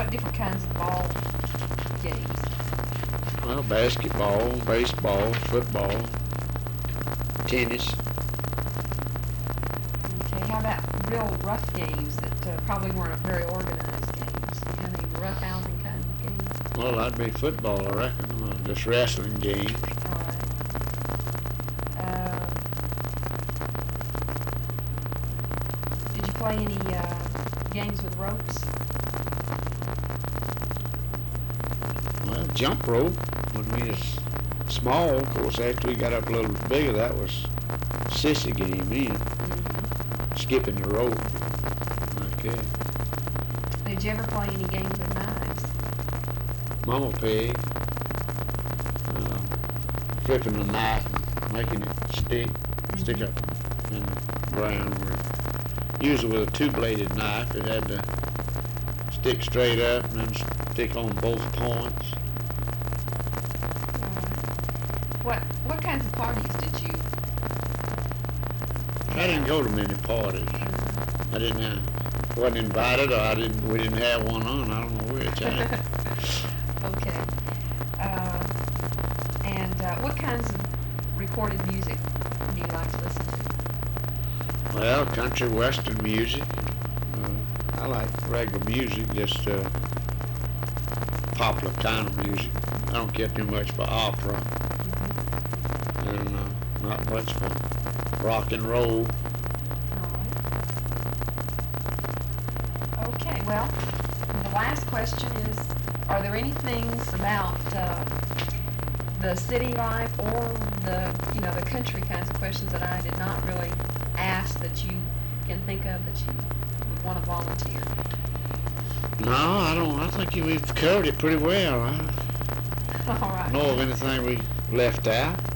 what different kinds of ball games? Well, basketball, baseball, football, tennis. Okay, how about real rough games that probably weren't very organized games? Do you have any rough housing kind of games? Well, that'd be football, I reckon. Just wrestling games. All right. Did you play any games with ropes? Well, jump rope when we was small. Of course, after we got up a little bigger, that was sissy game then. Mm-hmm. Skipping the rope. Okay. Did you ever play any games with knives? Mama peg. Flipping the knife and making it stick up in the ground. Usually with a two-bladed knife, it had to stick straight up and then stick on both points. What kinds of parties did you have? I didn't go to many parties. I didn't wasn't invited, or we didn't have one on. I don't know which. Okay. What kinds of recorded music do you like to listen to? Well, country western music. I like regular music, just popular kind of music. I don't care too much for opera. And not much for rock and roll. All right. Okay, well, the last question is, are there any things about the city life or the country kinds of questions that I did not really ask that you can think of that you would want to volunteer? No, I don't. I think we've covered it pretty well. All right. Know of anything we left out?